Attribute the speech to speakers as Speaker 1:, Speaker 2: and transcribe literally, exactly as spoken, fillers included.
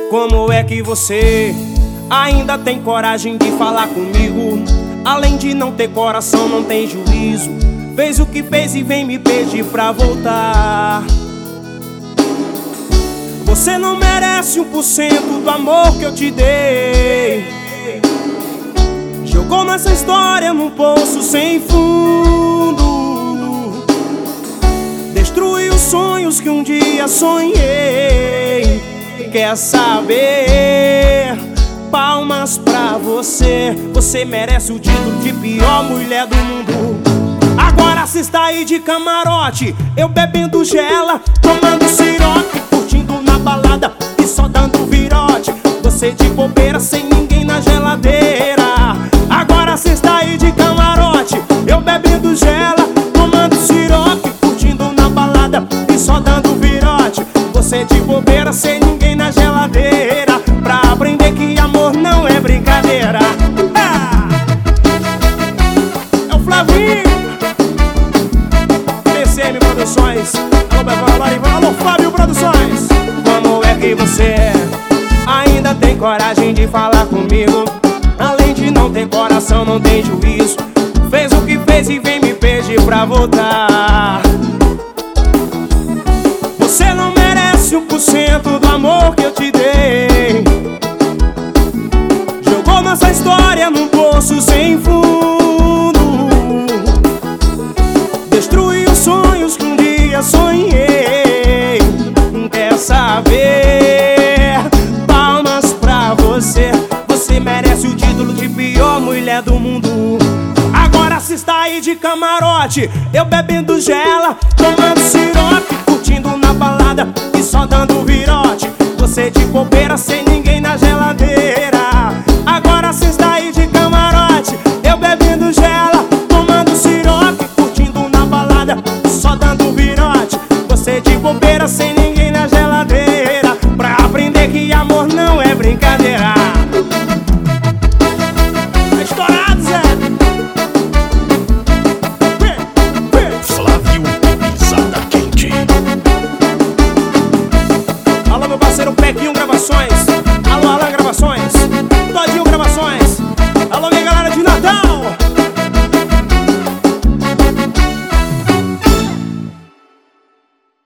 Speaker 1: Como é que você ainda tem coragem de falar comigo? Além de não ter coração, não tem juízo. Fez o que fez e vem me pedir pra voltar. Você não merece um por cento do amor que eu te dei. Jogou nossa história num poço sem fundo. Destruiu os sonhos que um dia sonhei. Quer saber? Palmas pra você. Você merece o título de pior mulher do mundo. Agora cê está aí de camarote, eu bebendo gela, tomando sirope, curtindo na balada e só dando virote. Você de bobeira sem ninguém na geladeira. Agora cê está aí de camarote, eu bebendo gela, tomando sirope, curtindo na balada e só dando virote. Você de bobeira sem ninguém na geladeira, pra aprender que amor não é brincadeira. Ah! É o Flavinho, P C M Produções. Alô, Bevana Larivan, alô, Fábio Produções. Como é que você ainda tem coragem de falar comigo? Além de não ter coração, não tem juízo. Fez o que fez e vem me pedir pra voltar. Você não merece um por cento do amor que eu te dei. Jogou nossa história num poço sem fundo. Destruiu os sonhos que um dia sonhei. Quer saber? Palmas pra você. Você merece o título de pior mulher do mundo. Agora cê está aí de camarote, eu bebendo gela, tomando sirope, curtindo na balada e só dando virote. Você de bobeira sem ninguém na geladeira. Agora cê está aí de camarote, eu bebendo gela, tomando sirope, curtindo na balada e só dando virote. Você de bobeira sem ninguém na geladeira, pra aprender que amor não é brincadeira. Tá estourado, Zé!
Speaker 2: Flávio Pisada Quente.
Speaker 1: Alô, meu parceiro Pequinho Gravações.